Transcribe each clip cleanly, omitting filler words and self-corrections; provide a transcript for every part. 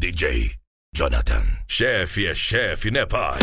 DJ Jonathan. Chefe é chefe, né, pai?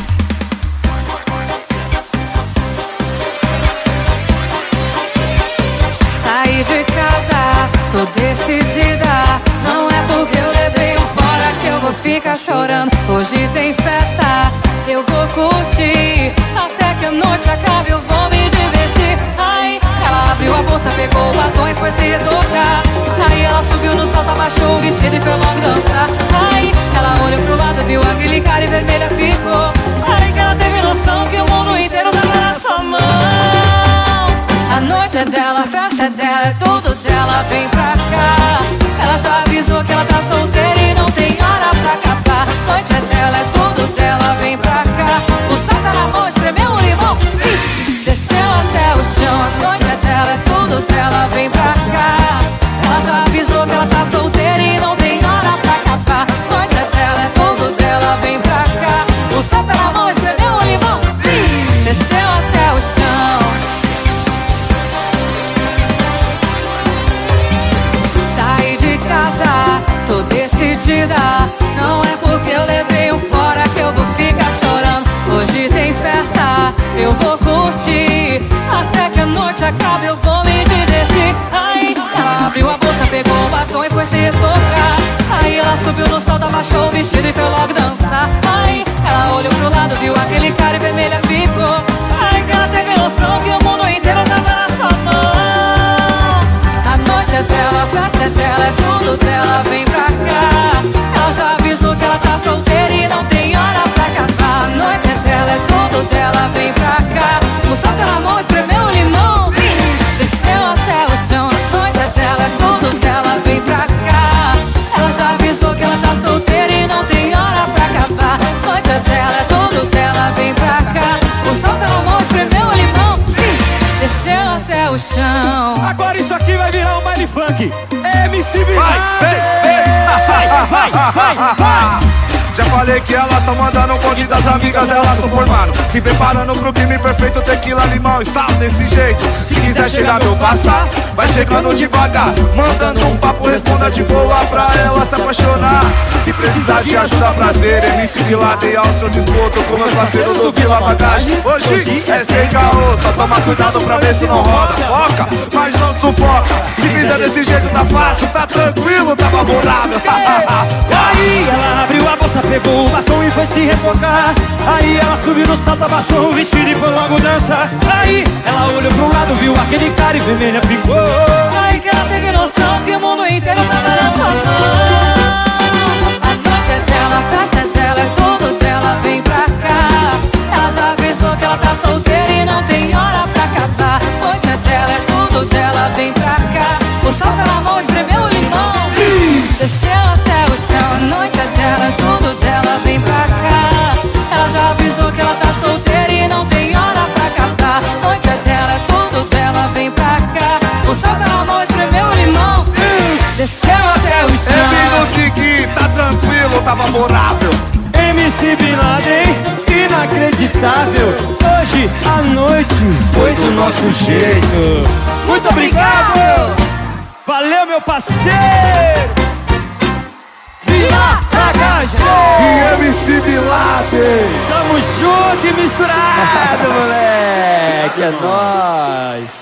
Saí de casa, tô decidida. Não é porque eu levei um fora que eu vou ficar chorando. Hoje tem festa, eu vou curtir. Até que a noite acabe eu vou me divertir. Ai, ela abriu a bolsa, pegou o batom e foi se tocar. Aí ela subiu no salto, abaixou o vestido e foi logo dançar. Ai, ela olhou pro lado, viu aquele cara e vermelha ficou. Ai, que ela teve noção que o mundo inteiro tava na sua mão. A noite é dela, a festa é dela, é tudo dela, vem pra cá. Ela já avisou que ela tá solteira e não tem hora pra acabar. A noite é dela, é tudo dela, vem pra cá. O sal tá na mão, espremeu um limão, desceu até o chão. A noite é dela, é tudo dela, vem pra cá. Ela já avisou que ela tá solteira e não tem hora pra acabar. A noite é dela, é tudo dela, vem pra cá. O sal tá na mão, espremeu um limão, desceu até o chão. Saí de casa, tô decidida. Não é porque eu levei um fora que eu vou ficar chorando. Hoje tem festa, eu vou curtir. Até que a noite acabe eu vou me divertir. Ai, ela abriu a bolsa, pegou o batom e foi se tocar. Aí ela subiu no salto, abaixou o vestido e foi logo dançar. Ai, ela olhou pro lado, viu aquele cara e vermelha ficou. Ai, que ela teve noção que o mundo inteiro tava na sua mão. A noite é dela, a festa é dela, é tudo dela, vem pra cá. Ela já avisou que ela tá solteira e não tem hora pra acabar. A noite é dela, é tudo dela, vem pra cá. O sol tá na mão, espremeu o limão, desceu até o chão. A noite é dela, é tudo dela, vem pra cá. Ela já avisou que ela tá solteira e não tem hora pra acabar. A noite é dela, é tudo dela, vem pra cá. O sol tá na mão, espremeu o limão, desceu até o chão. Agora isso aqui vai virar um baile funk. MC Bilal. Vai. Já falei que elas tão mandando um bonde das amigas, elas tão formando. Se preparando pro crime perfeito, tequila, limão e sal desse jeito. Se quiser chegar meu passar, vai chegando devagar. Mandando um papo, responda de boa pra ela se apaixonar. Se precisar de ajuda, prazer, MC Bilal tem ao seu disposto com meus parceiros do Vila Bagagem. Hoje é sem caô, só toma cuidado pra ver se não roda. Foca, mas não sufoca. Se fizer desse jeito tá fácil, tá tranquilo, tá favorável. Aí ela abriu a bolsa, pegou o batom e foi se refocar. Aí ela subiu no salto, abaixou o vestido e foi logo dançar. Aí ela olhou pro lado, viu aquele cara e vermelha ficou. Ai, que ela teve noção que o mundo inteiro tava na sua mão. A noite é dela, a festa é dela, é tudo dela, vem pra cá. Ela já avisou que ela tá solteira e não tem hora pra acabar. A noite é dela, é tudo dela, vem pra cá. O sol tá na mão, espremeu o limão, desceu até o chão. A noite é dela, é tudo dela, vem pra cá. Ela já avisou que ela tá solteira e não tem hora pra acabar. A noite é dela, é tudo dela, vem pra cá. O sol tá na mão, espremeu o limão, desceu até o chão. No Kiki, tá tranquilo, tá favorável. MC Bin Laden, inacreditável. Hoje a noite foi do nosso jeito. Muito obrigado! Valeu, meu parceiro! Vila Bagagem! E MC Bin Laden. Tamo junto e misturado, moleque! É nóis!